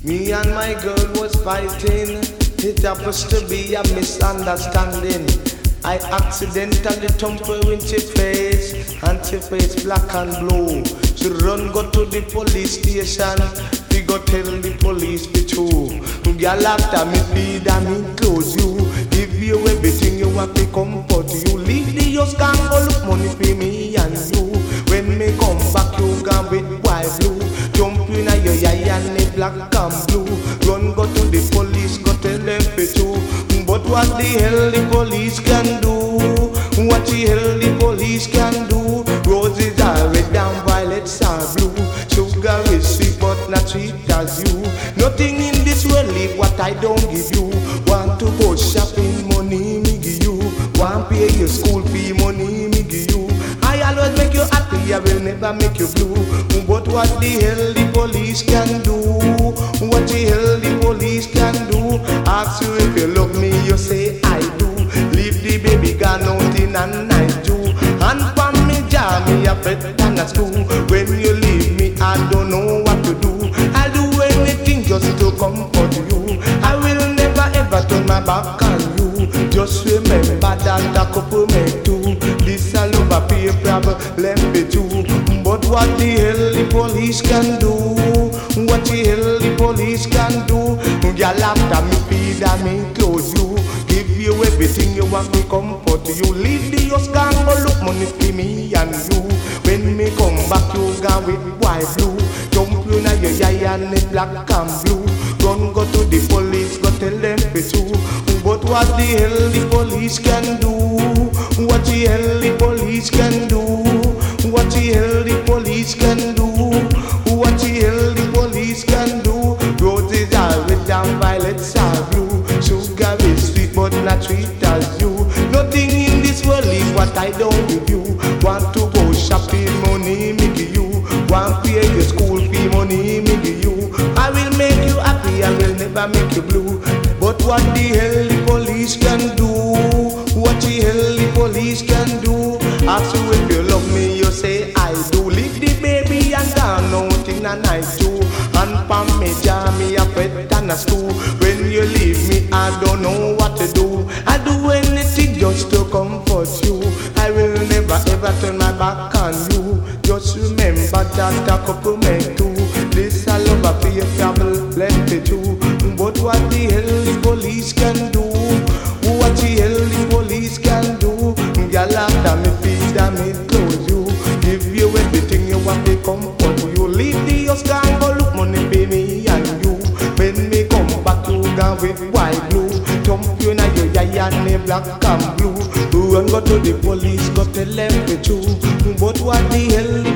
Me and my girl was fighting. It happens to be a misunderstanding. I accidentally thumped her in she face, and she face black and blue. She run go to the police station. We go tell the police the truth. Girl after me feed and me close you, give you everything you want to comfort you. Leave the house gang go look money for me and you. When me come back you gone with white blue. Jump in a your eye and the black and blue. Run go to the police, go tell them the truth. But what the hell the police can do? What the hell the police can do? Roses are red and violets are blue. Sugar is sweet but not sweet as you. Nothing in this world leave what I don't give you. Want to go shopping, money me give you. Want pay your school fee, money me give you. I always make you happy, I will never make you blue. But what the hell the police can do? What the hell the police can do? Ask you if you love me, you say I do. Leave the baby gone out in a night too. And for me jar me a bed and a school. When you leave me I don't know what to do. I'll do anything just to comfort you. I will never ever turn my back on you. Just remember that a couple make two. This a love a pay problem be too. But what the hell the police can do? What the hell the police can do? Girl after me feed and me clothe you, give you everything you want me comfort you. Leave the house gang go look money for me and you. When me come back you gone with white blue. Jump in a your eye and the black and blue. Run go to the police, go tell them the truth. But what the hell the police can do? What the hell the police can do? What the hell the police can do? What the hell the police can do? Roses are red and violets are blue. Sugar is sweet but not sweet as you. Nothing in this world is what I don't give you. Want to go shopping, money me give you. Want pay your school fee, money me give you. I will make you happy, I will never make you blue. But what the hell the police can do? What the hell the police can do? Ask you if you love me, you say I do. Leave the baby and gone out in a night too. And for me jar me a pet and a stool. When you leave me I don't know what to do. I do anything just to comfort you. I will never ever turn my back on you. Just remember that a couple make two. This a love a pay travel plenty too. But what the hell the police can do? What the hell the police can do? Girl after me feed and me clothe you, give you everything you want to comfort you. Leave the house gang go look money pay me and you. When me come back you gone with white blue. Jump you na your eye and the black and blue. Run go to the police, go tell them the truth. But what the hell